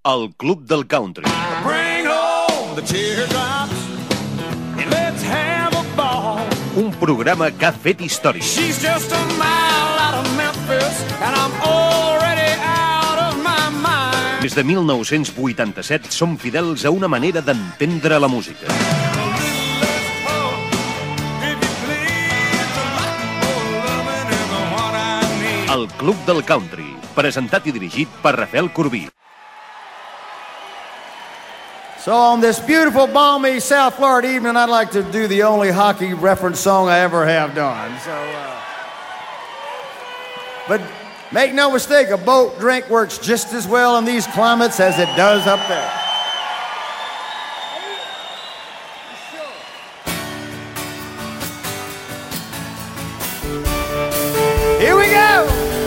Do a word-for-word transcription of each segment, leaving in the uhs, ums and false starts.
El Club del Country. Bring home the teardrops and let's have a ball. Un programa que ha fet història. She's just a mile out of Memphis and I'm already out of my mind. Des de mil nou-cents vuitanta-set som fidels a una manera d'entendre la música. El Club del Country, presentat i dirigit per Rafael Corbí. So on this beautiful, balmy South Florida evening, I'd like to do the only hockey reference song I ever have done. So, uh, but make no mistake, a boat drink works just as well in these climates as it does up there. Here we go!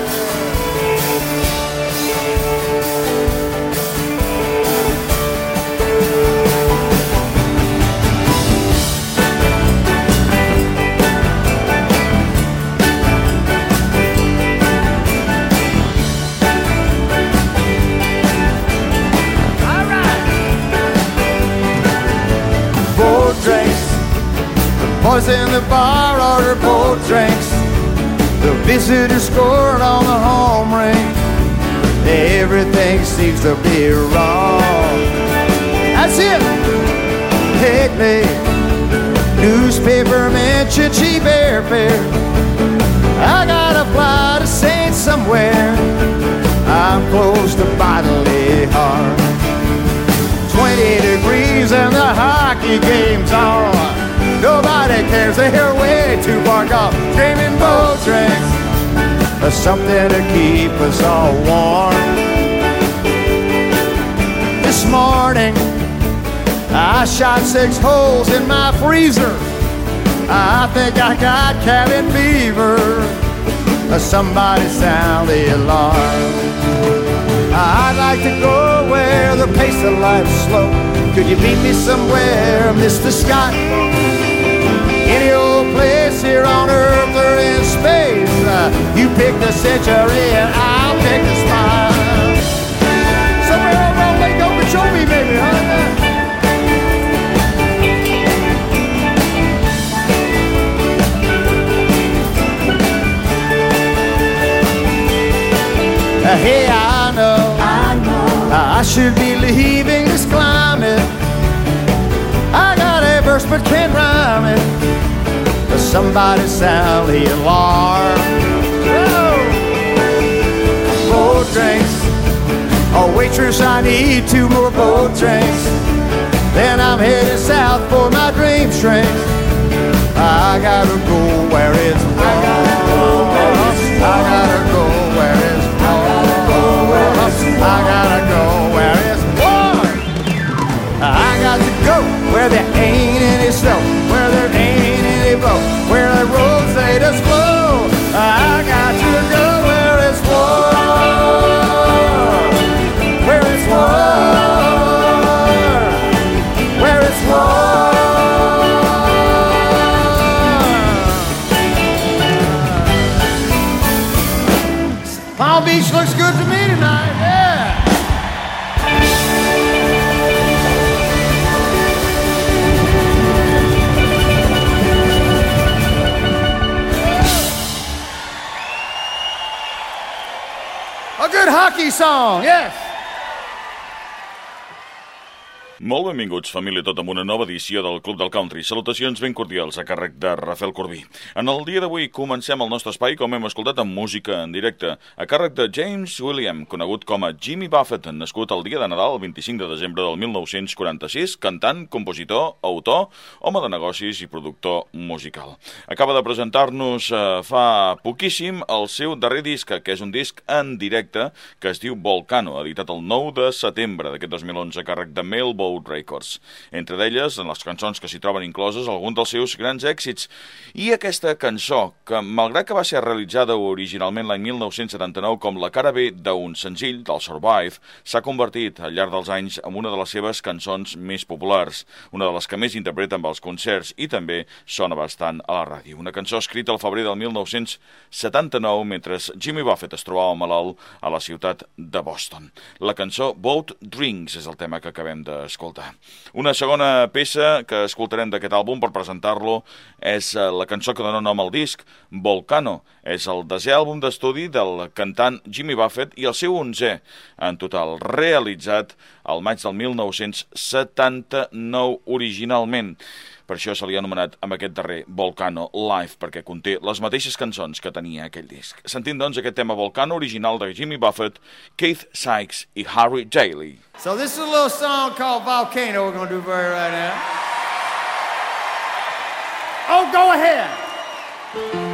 Boys in the bar order both drinks. The visitors scored on the home ring. Everything seems to be wrong. That's it. Picnic, newspaper mention cheap airfare. I gotta fly to Saint somewhere. I'm close to bodily harm. Twenty degrees and the hockey game's on. Nobody cares, they're way too far gone. Screaming boat drinks, something to keep us all warm. This morning, I shot six holes in my freezer. I think I got cabin fever. Somebody sound the alarm. I'd like to go where the pace of life's slow. Could you meet me somewhere, Mister Scott? Any old place here on Earth or in space. uh, You pick the century and I'll pick the spot. Somewhere over on Lake Okeechobee maybe, huh? uh, Hey, I know, I know I should be leaving this climate. I got a verse but can't rhyme it. Somebody sound the alarm. Whoa. Boat drinks. Oh, waitress, I need two more boat drinks. Then I'm headed south for my dream strength. I gotta go where it's warm. I gotta go where it's warm. I gotta go where it's warm. I gotta go where it's warm. I got to go where there ain't any snow, where there ain't any blow, where the roads they just flow. I got to go where it's warm, where it's warm, where it's warm. Palm Beach looks good to me tonight, yeah. A good hockey song, yes. Molt benvinguts, família, tot amb una nova edició del Club del Country. Salutacions ben cordials a càrrec de Rafael Corbí. En el dia d'avui comencem el nostre espai, com hem escoltat, amb música en directe, a càrrec de James William, conegut com a Jimmy Buffett, nascut el dia de Nadal, el vint-i-cinc de desembre del mil nou-cents quaranta-sis, cantant, compositor, autor, home de negocis i productor musical. Acaba de presentar-nos eh, fa poquíssim el seu darrer disc, que és un disc en directe, que es diu Volcano, editat el nou de setembre d'aquest dos mil onze, a càrrec de Melbourne Boat Records. Entre d'elles, en les cançons que s'hi troben incloses, alguns dels seus grans èxits. I aquesta cançó, que malgrat que va ser realitzada originalment l'any mil nou-cents setanta-nou com la cara B d'un senzill del Survive, s'ha convertit al llarg dels anys en una de les seves cançons més populars, una de les que més interpreta amb els concerts i també sona bastant a la ràdio. Una cançó escrita al febrer del mil nou-cents setanta-nou mentre Jimmy Buffett es trobava malalt a la ciutat de Boston. La cançó Boat Drinks és el tema que acabem d'escoltar. Una segona peça que escoltarem d'aquest àlbum per presentar-lo és la cançó que dona nom al disc, Volcano. És el desè àlbum d'estudi del cantant Jimmy Buffett i el seu onzè en total, realitzat al maig del mil nou-cents setanta-nou originalment. Per això se li ha anomenat amb aquest darrer Volcano Live, perquè conté les mateixes cançons que tenia aquell disc. Sentim, doncs, aquest tema Volcano original de Jimmy Buffett, Keith Sykes i Harry Daly. So this is a little song called Volcano we're going to do for you right now. Oh, go ahead.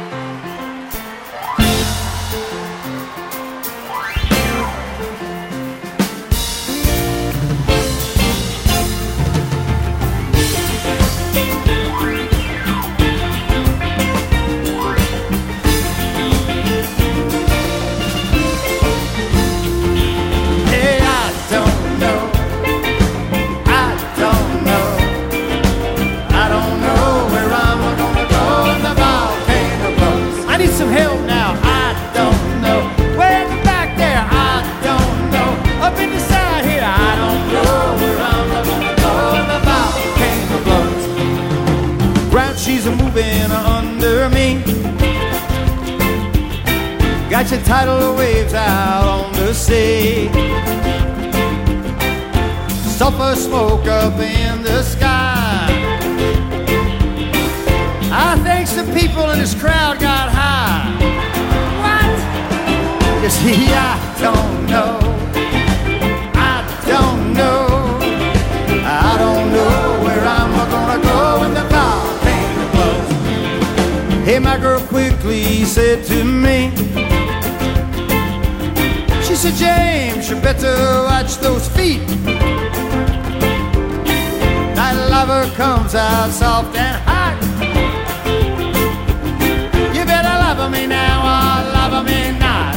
Got your tidal waves out on the sea, sulfur smoke up in the sky. I think some people in this crowd got high. What? You see, I don't know. I don't know. I don't know where I'm gonna go when the volcano blows. Hey, my girl quickly said to me, she said, James, you better watch those feet. That lava comes out soft and hot. You better love me now or love me not.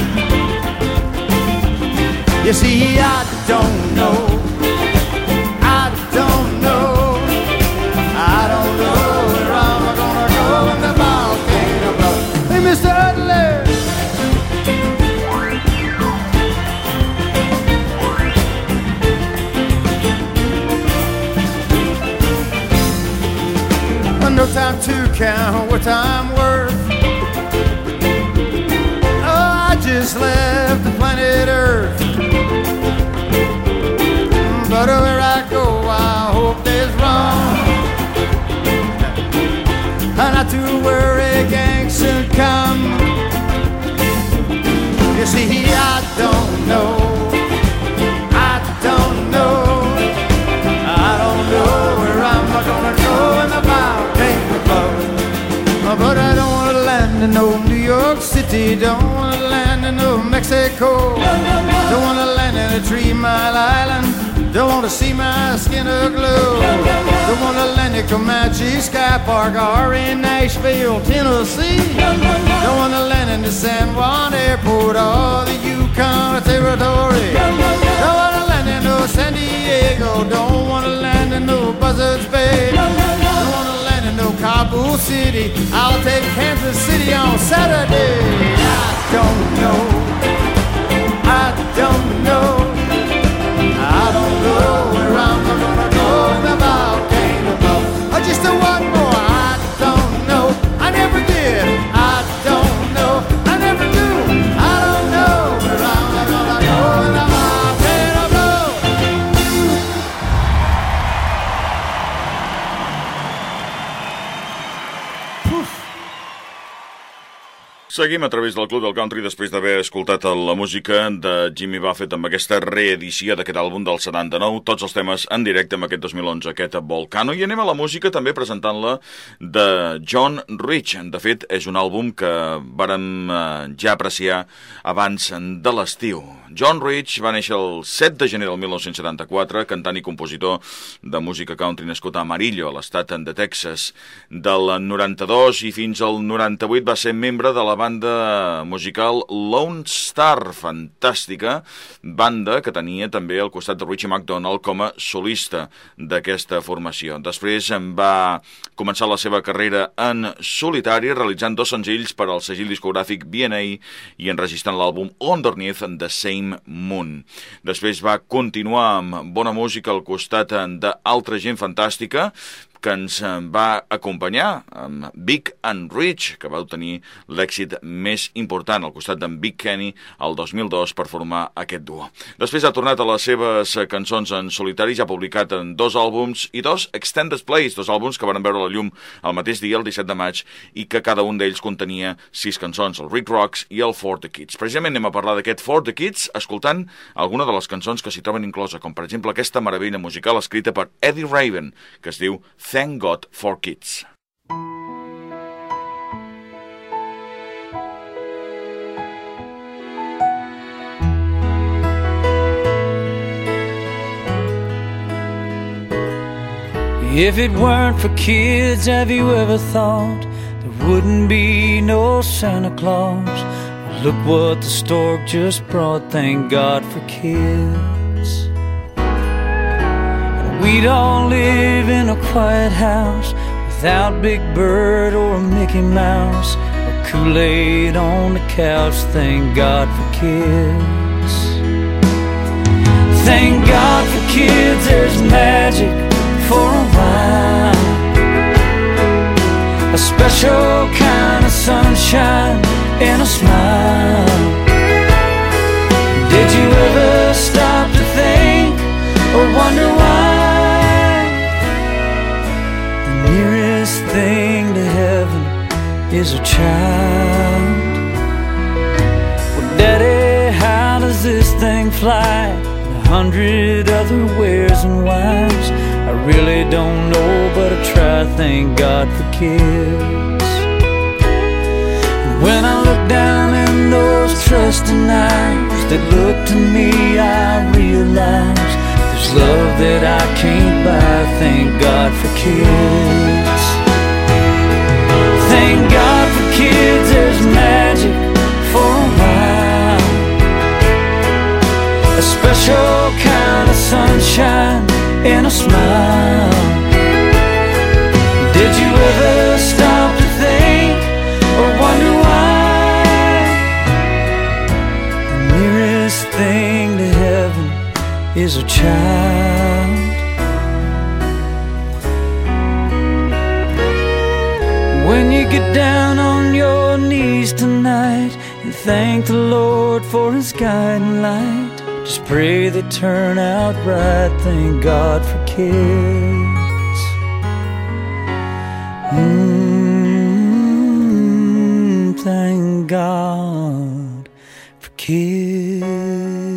You see, I don't know. I don't know. I don't know where I'm gonna go when the volcano blows. Hey, Mister Adler. No time to count what I'm worth. Oh, I just left the planet Earth. But where I go, I hope there's wrong. Not to worry, gang, soon come. You see, I don't know. I don't know. I don't know where I'm gonna go in the volcano. But I don't want to land in no New York City, don't want to land in no Mexico, don't want to land in a Three Mile Island, don't want to see my skin aglow, don't want to land in Comanche Sky Park or in Nashville, Tennessee, don't want to land in the San Juan Airport or the Yukon Territory, don't want to land in no San Diego, don't want to land in no Buzzards Bay, don't want to land in no Kabul City, I'll take Kansas City on Saturday. I don't know, I don't know, I don't know where I'm gonna go in the volcano blow. Oh, just a one more, I don't know, I never did, I don't know, I never do, I don't know where I'm gonna go in the volcano blow. Seguim a través del Club del Country després d'haver escoltat la música de Jimmy Buffett amb aquesta reedició d'aquest àlbum del setanta-nou, tots els temes en directe amb aquest dos mil onze, aquest Volcano. I anem a la música també presentant-la de John Rich. De fet, és un àlbum que vàrem eh, ja apreciar abans de l'estiu. John Rich va néixer el set de gener del mil nou-cents setanta-quatre, cantant i compositor de música country nascut a Amarillo, a l'estat de Texas. Del noranta-dos i fins al noranta-vuit va ser membre de la banda musical Lone Star, fantàstica banda que tenia també al costat de Richie McDonald com a solista d'aquesta formació. Després va començar la seva carrera en solitari, realitzant dos senzills per al segell discogràfic B and A i enregistrant l'àlbum Underneath the Same Moon. Després va continuar amb bona música al costat d'altra gent fantàstica que ens va acompanyar amb Big and Rich, que va obtenir l'èxit més important al costat d'en Big Kenny el dos mil dos per formar aquest duo. Després ha tornat a les seves cançons en solitari, ja ha publicat en dos àlbums i dos extended plays, dos àlbums que van veure la llum el mateix dia, el disset de maig, i que cada un d'ells contenia sis cançons, el Rick Rocks i el For the Kids. Precisament anem a parlar d'aquest For the Kids escoltant alguna de les cançons que s'hi troben inclosa, com per exemple aquesta meravella musical escrita per Eddie Raven, que es diu Thank God for Kids. If it weren't for kids, have you ever thought there wouldn't be no Santa Claus? Look what the stork just brought, thank God for kids. We'd all live in a quiet house without Big Bird or Mickey Mouse or Kool-Aid on the couch. Thank God for kids. Thank God for kids, there's magic for a while, a special kind of sunshine and a smile. Did you ever stop to think or wonder why the nearest thing to heaven is a child? Well, Daddy, how does this thing fly? And a hundred other wheres and whys. I really don't know, but I try. Thank God for kids. And when I look down in those trusting eyes that look to me, I realize there's love that I can't buy. Thank God for kids. Thank God for kids, there's magic for a while, a special kind of sunshine and a smile. Did you ever stop to think or wonder why the nearest thing to heaven is a child? When you get down on your knees tonight and thank the Lord for His guiding light, just pray they turn out right. Thank God for kids. Mm, thank God for kids.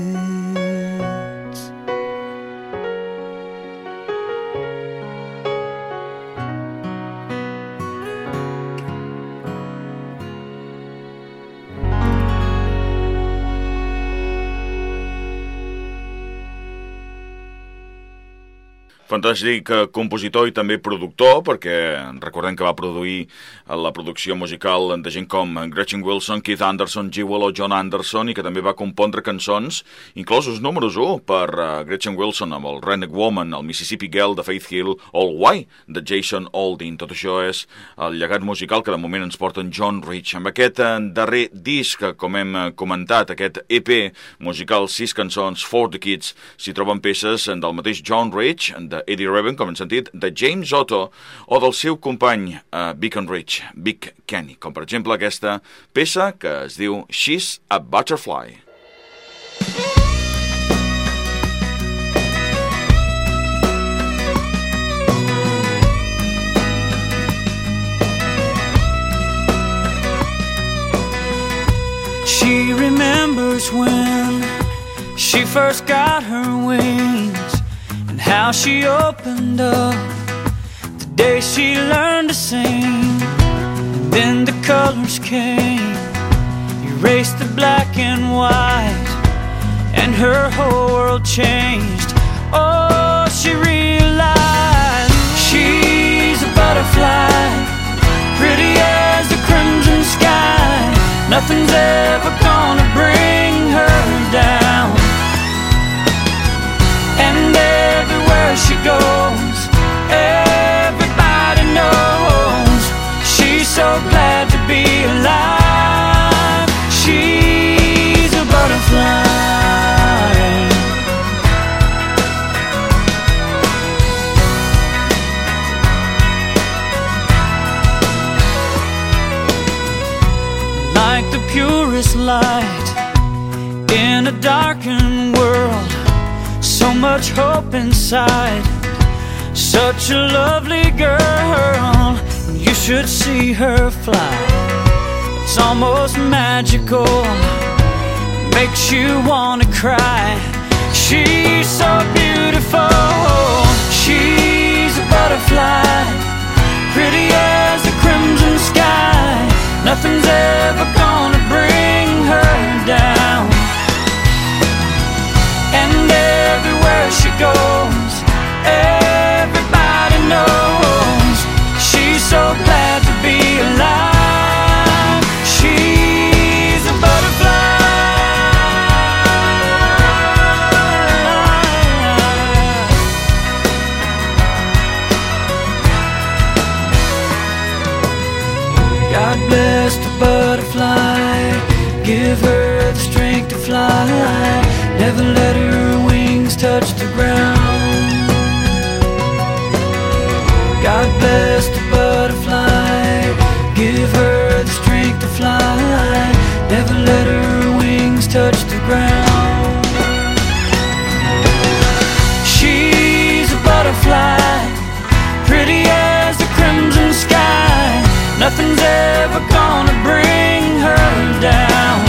Fantàstic compositor i també productor, perquè recordem que va produir la producció musical de gent com Gretchen Wilson, Keith Anderson, Jewel o John Anderson, i que també va compondre cançons, inclosos números u per Gretchen Wilson amb el Redneck Woman, el Mississippi Girl de Faith Hill o el Why de Jason Aldean. Tot això és el llegat musical que de moment ens porta en John Rich. Amb aquest darrer disc, com hem comentat, aquest E P musical, sis cançons, For the Kids, s'hi troben peces del mateix John Rich, de Eddie Raven, com hem sentit, de James Otto o del seu company uh, Big and Rich, Big Kenny, com per exemple aquesta peça que es diu She's a Butterfly. she first got her wings and how she opened up the day she learned to sing. And then the colors came, erased the black and white, and her whole world changed. Oh, she realized she's a butterfly, pretty as the crimson sky. Nothing's ever gonna bring her down. And everywhere she goes, everybody knows she's so glad to be alive. She's a butterfly. Like the purest light in a darkened world, so much hope inside. Such a lovely girl, you should see her fly. It's almost magical, makes you wanna cry. She's so beautiful, she's a butterfly, pretty as the crimson sky. Nothing's ever gonna bring her down. And everywhere she goes, everybody knows she's so glad to be alive. She's a butterfly. God bless the butterfly, give her the strength to fly. Never let her wings touch the ground. God bless the butterfly, give her the strength to fly. Never let her wings touch the ground. She's a butterfly, pretty as the crimson sky. Nothing's ever gonna bring her down.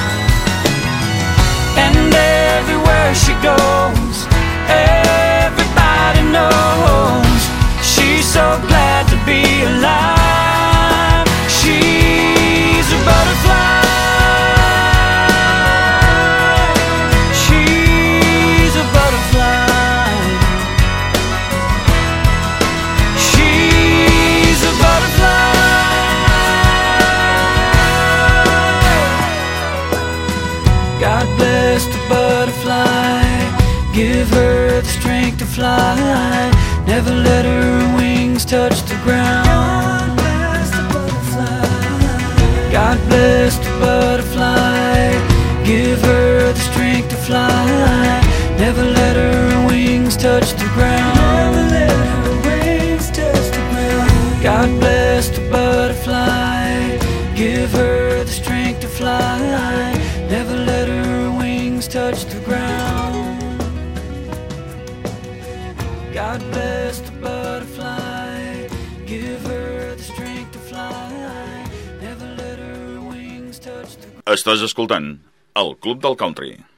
And everywhere she goes, everybody knows she's so glad to be alive. She's a butterfly. She's a butterfly. She's a butterfly. God bless the butterfly, give her the strength to fly. Never let her wings touch the ground. God bless the butterfly, give her the strength to fly. Never let her wings touch the ground. God bless the butterfly, give her the strength to fly. Never let her wings touch the ground. God bless the butterfly, give her the strength to fly. Never let her wings touch the ground. Estàs escoltant el Club del Country.